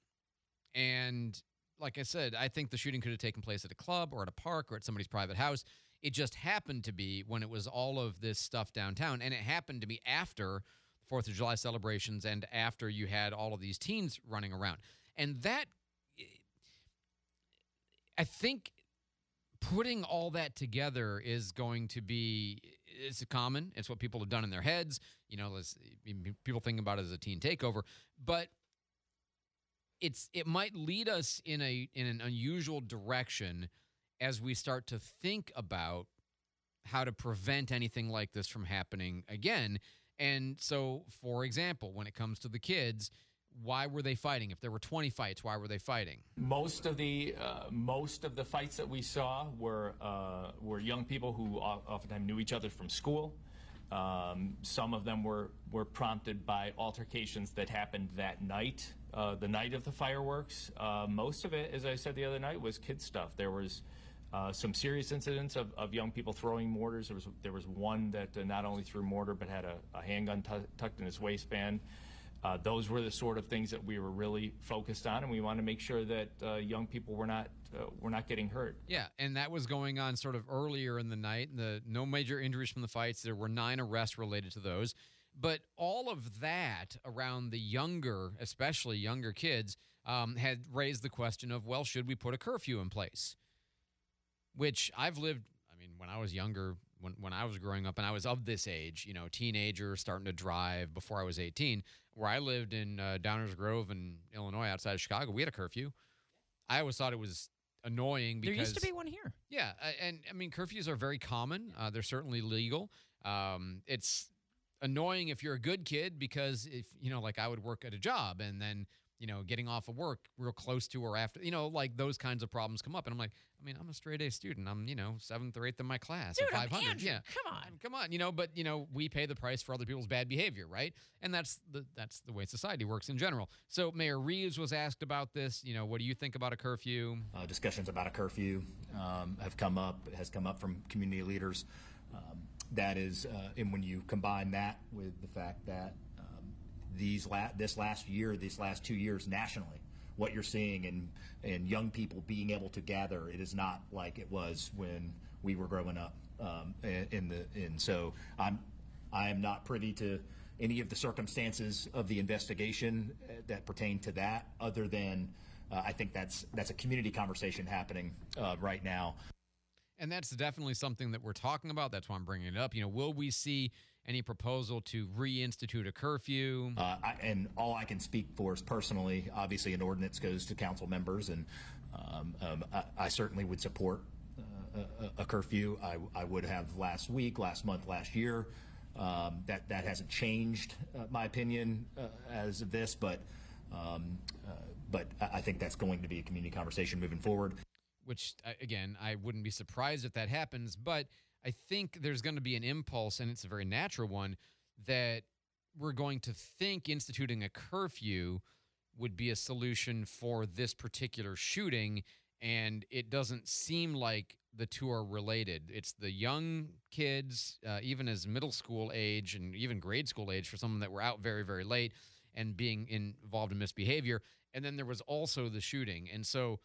And like I said, I think the shooting could have taken place at a club or at a park or at somebody's private house. It just happened to be when it was all of this stuff downtown, and it happened to be after fourth of July celebrations and after you had all of these teens running around. And that, I think putting all that together is going to be, it's common. It's what people have done in their heads. You know, people think about it as a teen takeover. But It's it might lead us in a in an unusual direction as we start to think about how to prevent anything like this from happening again. And so, for example, when it comes to the kids, why were they fighting? If there were twenty fights, why were they fighting? Most of the uh, most of the fights that we saw were uh, were young people who o- oftentimes knew each other from school. Um, some of them were were prompted by altercations that happened that night, uh, the night of the fireworks. Uh, most of it, as I said the other night, was kid stuff. There was uh, some serious incidents of, of young people throwing mortars. There was there was one that uh, not only threw mortar but had a, a handgun t- tucked in his waistband. Uh, those were the sort of things that we were really focused on, and we wanted to make sure that uh, young people were not uh, were not getting hurt. Yeah, and that was going on sort of earlier in the night. The no major injuries from the fights. There were nine arrests related to those. But all of that around the younger, especially younger kids, um, had raised the question of, well, should we put a curfew in place? Which I've lived, I mean, when I was younger, when, when I was growing up, and I was of this age, you know, teenager, starting to drive before I was eighteen, where I lived in uh, Downers Grove in Illinois, outside of Chicago, we had a curfew. I always thought it was annoying because There used to be one here. Yeah, a- and I mean, curfews are very common. Uh, they're certainly legal. Um, it's annoying if you're a good kid because if, you know, like I would work at a job and then, you know, getting off of work real close to or after, you know, like those kinds of problems come up. And I'm like, I mean, I'm a straight A student. I'm, you know, seventh or eighth in my class. Dude, at I'm five hundred. Andrew. Yeah. Come on. Come on, you know, but, you know, we pay the price for other people's bad behavior, right? And that's the that's the way society works in general. So Mayor Reeves was asked about this. You know, what do you think about a curfew? Uh, discussions about a curfew um, have come up, has come up from community leaders. Um, that is, uh, and when you combine that with the fact that um, these la- this last year, these last two years nationally, what you're seeing in, in young people being able to gather, it is not like it was when we were growing up. Um, in the and so I'm I am not privy to any of the circumstances of the investigation that pertain to that, other than uh, I think that's that's a community conversation happening uh, right now. And that's definitely something that we're talking about. That's why I'm bringing it up. You know, will we see any proposal to reinstitute a curfew? Uh, I, and all I can speak for is personally, obviously an ordinance goes to council members, and um, um, I, I certainly would support uh, a, a curfew. I, I would have last week, last month, last year. Um, that, that hasn't changed, uh, my opinion, uh, as of this, but, um, uh, but I think that's going to be a community conversation moving forward. Which, again, I wouldn't be surprised if that happens, but I think there's going to be an impulse, and it's a very natural one, that we're going to think instituting a curfew would be a solution for this particular shooting, and it doesn't seem like the two are related. It's the young kids, uh, even as middle school age and even grade school age for someone that were out very, very late and being involved in misbehavior, and then there was also the shooting. And so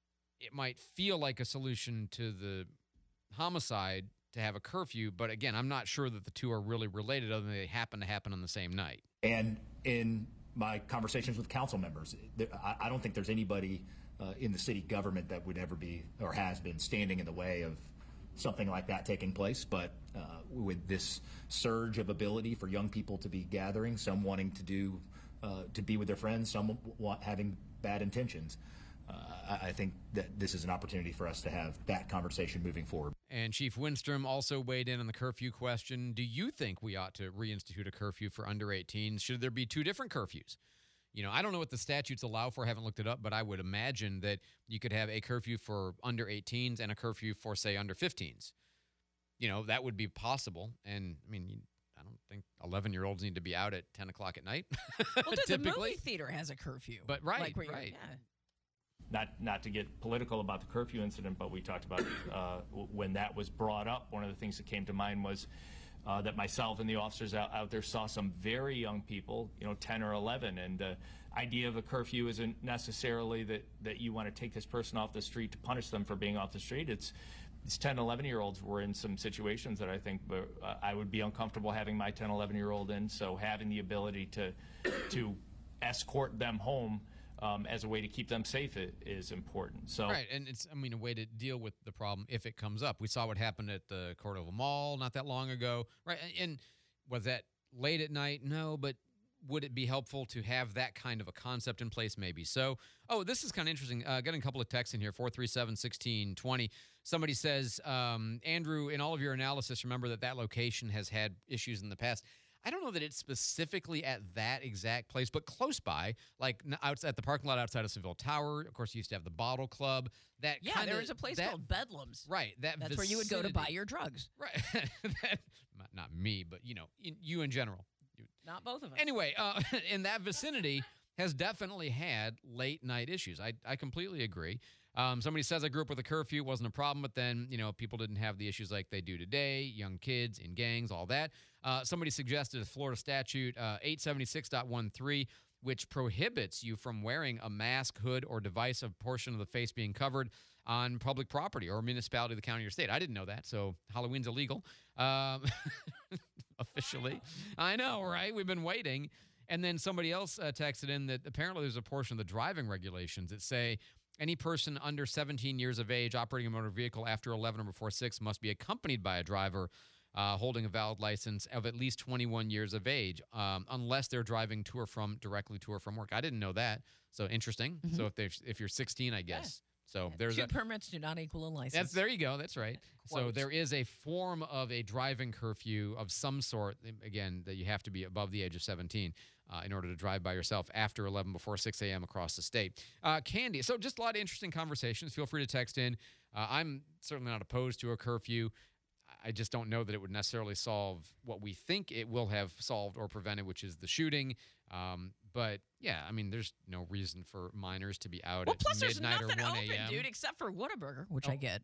it might feel like a solution to the homicide to have a curfew, but again, I'm not sure that the two are really related other than they happen to happen on the same night. And in my conversations with council members, there, I, I don't think there's anybody uh, in the city government that would ever be or has been standing in the way of something like that taking place. But uh, with this surge of ability for young people to be gathering, some wanting to do, uh, to be with their friends, some want, having bad intentions, Uh, I think that this is an opportunity for us to have that conversation moving forward. And Chief Winstrom also weighed in on the curfew question. Do you think we ought to reinstitute a curfew for under eighteens? Should there be two different curfews? You know, I don't know what the statutes allow for. I haven't looked it up, but I would imagine that you could have a curfew for under eighteens and a curfew for, say, under fifteens. You know, that would be possible. And, I mean, you, I don't think eleven-year-olds need to be out at ten o'clock at night. Well, dude, typically. the movie theater has a curfew. But right, like where you're- right. Yeah. Not not to get political about the curfew incident, but we talked about uh, when that was brought up. One of the things that came to mind was uh, that myself and the officers out, out there saw some very young people, you know, ten or eleven, and the idea of a curfew isn't necessarily that, that you want to take this person off the street to punish them for being off the street. It's These ten, eleven-year-olds were in some situations that I think were, uh, I would be uncomfortable having my ten, eleven-year-old in, so having the ability to to escort them home Um, as a way to keep them safe it is important. So Right, and it's, I mean, a way to deal with the problem if it comes up. We saw what happened at the Cordova Mall not that long ago, right? And, and was that late at night? No, but would it be helpful to have that kind of a concept in place? Maybe. So, oh, this is kind of interesting. Uh, getting a couple of texts in here, four three seven, one six two zero. Somebody says, um, Andrew, in all of your analysis, remember that that location has had issues in the past. I don't know that it's specifically at that exact place, but close by, like n- out at the parking lot outside of Seville Tower. Of course, you used to have the Bottle Club. That Yeah, kinda, there was a place that, called Bedlam's. Right. That That's where you would go to vicinity- buy your drugs. Right. that, not, not me, but, you know, in, you in general. You, Not both of us. Anyway, uh, in that vicinity has definitely had late night issues. I, I completely agree. Um, somebody says I grew up with a curfew, wasn't a problem, but then, you know, people didn't have the issues like they do today, young kids in gangs, all that. Uh, somebody suggested a Florida statute, uh, eight seventy-six point thirteen, which prohibits you from wearing a mask, hood, or device of portion of the face being covered on public property or municipality of the county or state. I didn't know that, so Halloween's illegal. Um, officially. I know, right? We've been waiting. And then somebody else uh, texted in that apparently there's a portion of the driving regulations that say any person under seventeen years of age operating a motor vehicle after eleven or before six must be accompanied by a driver uh, holding a valid license of at least twenty-one years of age, um, unless they're driving to or from, directly to or from work. I didn't know that. So interesting. Mhm. So if they if you're sixteen, I guess. So there's Two a, permits do not equal a license. that's there you go. That's right. So Quote. there is a form of a driving curfew of some sort. Again, that you have to be above the age of seventeen uh, in order to drive by yourself after eleven, before six a.m. across the state. Uh, Candy. So just a lot of interesting conversations. Feel free to text in. Uh, I'm certainly not opposed to a curfew. I just don't know that it would necessarily solve what we think it will have solved or prevented, which is the shooting. Um, but yeah, I mean, there's no reason for minors to be out Well, at plus there's midnight or nothing one open, a.m. dude, except for Whataburger, which Oh. I get.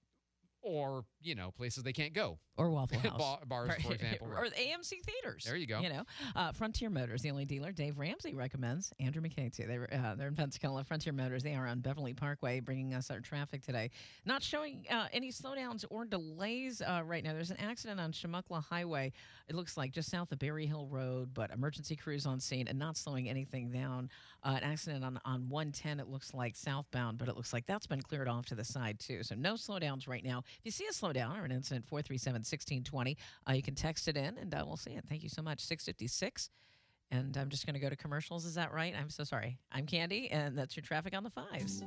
Or, you know, places they can't go. Or Waffle House. Bar- bars, for example. Or the A M C theaters. There you go. You know, uh, Frontier Motors, the only dealer Dave Ramsey recommends. Andrew McKay, too. They, uh, they're in Pensacola. Frontier Motors, they are on Beverly Parkway, bringing us our traffic today. Not showing uh, any slowdowns or delays uh, right now. There's an accident on Chumuckla Highway. It looks like just south of Berry Hill Road, but emergency crews on scene and not slowing anything down. Uh, an accident on, on one ten, it looks like southbound, but it looks like that's been cleared off to the side, too. So no slowdowns right now. If you see a slowdown or an incident, four three seven, one six two zero, uh, you can text it in, and uh, we'll see it. Thank you so much. six fifty-six, and I'm just going to go to commercials. Is that right? I'm so sorry. I'm Candy, and that's your traffic on the fives.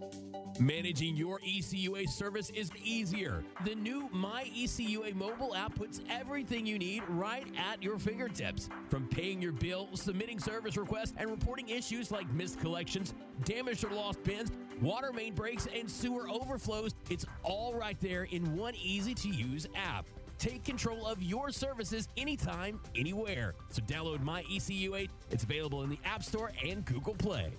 Managing your E C U A service is easier. The new My E C U A mobile app puts everything you need right at your fingertips. From paying your bill, submitting service requests, and reporting issues like missed collections, damaged or lost bins, water main breaks, and sewer overflows, it's all right there in one easy-to-use app. Take control of your services anytime, anywhere. So download My E C U A. It's available in the App Store and Google Play.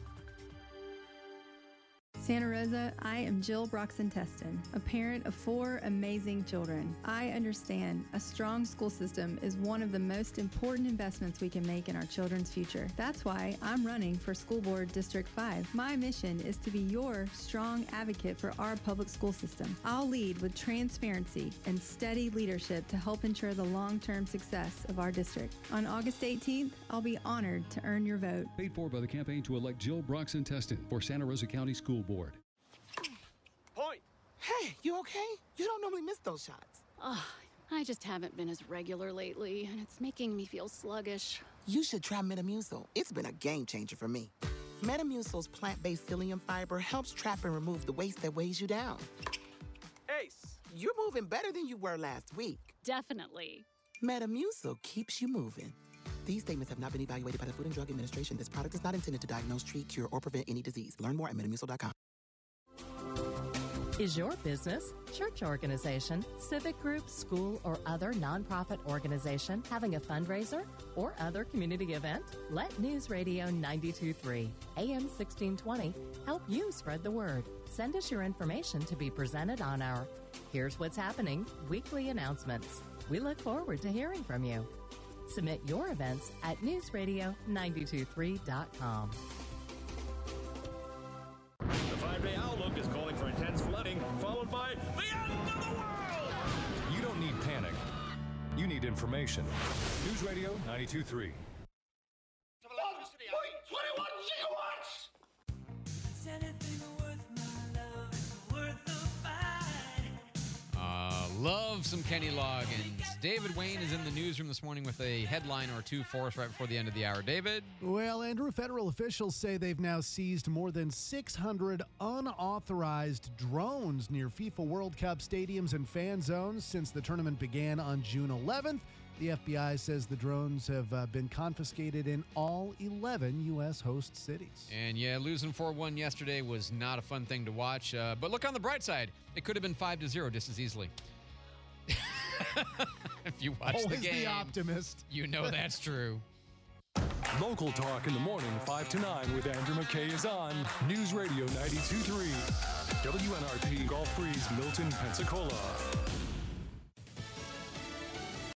Santa Rosa, I am Jill Broxton-Teston, a parent of four amazing children. I understand a strong school system is one of the most important investments we can make in our children's future. That's why I'm running for School Board District five. My mission is to be your strong advocate for our public school system. I'll lead with transparency and steady leadership to help ensure the long-term success of our district. On August eighteenth, I'll be honored to earn your vote. Paid for by the campaign to elect Jill Broxton-Teston for Santa Rosa County School Board. Point. Hey, you okay? You don't normally miss those shots. Oh, I just haven't been as regular lately, and it's making me feel sluggish. You should try Metamucil. It's been a game changer for me. Metamucil's plant-based psyllium fiber helps trap and remove the waste that weighs you down. Ace, you're moving better than you were last week. Definitely. Metamucil keeps you moving. These statements have not been evaluated by the Food and Drug Administration. This product is not intended to diagnose, treat, cure, or prevent any disease. Learn more at metamucil dot com. Is your business, church organization, civic group, school, or other nonprofit organization having a fundraiser or other community event? Let News Radio ninety-two point three, A M sixteen twenty help you spread the word. Send us your information to be presented on our Here's What's Happening weekly announcements. We look forward to hearing from you. Submit your events at news radio nine two three dot com. The five-day outlook is calling for intense flooding, followed by the end of the world! You don't need panic. You need information. News Radio ninety-two point three. twenty-one gigawatts! Uh, love some Kenny Loggins. David Wayne is in the newsroom this morning with a headline or two for us right before the end of the hour. David? Well, Andrew, federal officials say they've now seized more than six hundred unauthorized drones near FIFA World Cup stadiums and fan zones since the tournament began on June eleventh. The F B I says the drones have uh, been confiscated in all eleven U S host cities. And yeah, losing four one yesterday was not a fun thing to watch. Uh, but look on the bright side. It could have been five to zero just as easily. If you watch Always the game, the optimist. You know that's true. Local talk in the morning, five to nine with Andrew McKay is on News Radio ninety-two point three. W N R P Gulf Breeze, Milton, Pensacola.